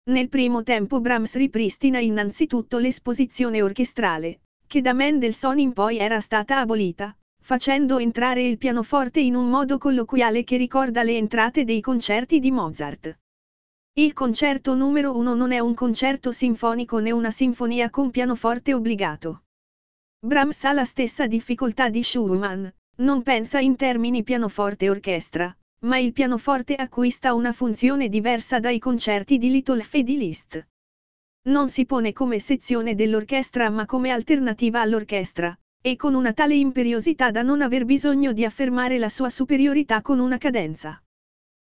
Nel primo tempo Brahms ripristina innanzitutto l'esposizione orchestrale, che da Mendelssohn in poi era stata abolita, facendo entrare il pianoforte in un modo colloquiale che ricorda le entrate dei concerti di Mozart. Il concerto numero 1 non è un concerto sinfonico né una sinfonia con pianoforte obbligato. Brahms ha la stessa difficoltà di Schumann, non pensa in termini pianoforte-orchestra, ma il pianoforte acquista una funzione diversa dai concerti di Littleff e di Liszt. Non si pone come sezione dell'orchestra ma come alternativa all'orchestra, e con una tale imperiosità da non aver bisogno di affermare la sua superiorità con una cadenza.